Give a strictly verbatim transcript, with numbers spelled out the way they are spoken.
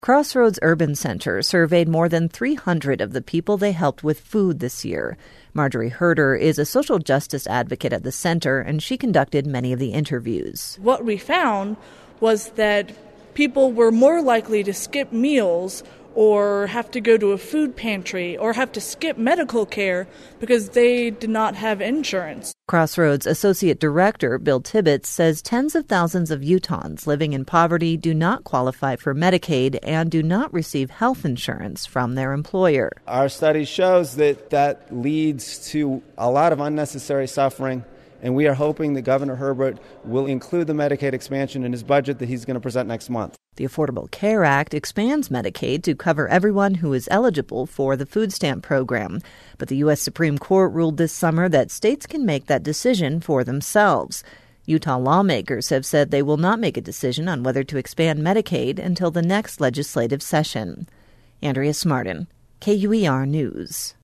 Crossroads Urban Center surveyed more than three hundred of the people they helped with food this year. Marjorie Herder is a social justice advocate at the center, and she conducted many of the interviews. What we found was that people were more likely to skip meals or have to go to a food pantry or have to skip medical care because they did not have insurance. Crossroads Associate Director Bill Tibbetts says tens of thousands of Utahns living in poverty do not qualify for Medicaid and do not receive health insurance from their employer. Our study shows that that leads to a lot of unnecessary suffering, and we are hoping that Governor Herbert will include the Medicaid expansion in his budget that he's going to present next month. The Affordable Care Act expands Medicaid to cover everyone who is eligible for the food stamp program. But the U S Supreme Court ruled this summer that states can make that decision for themselves. Utah lawmakers have said they will not make a decision on whether to expand Medicaid until the next legislative session. Andrea Smartin, K U E R News.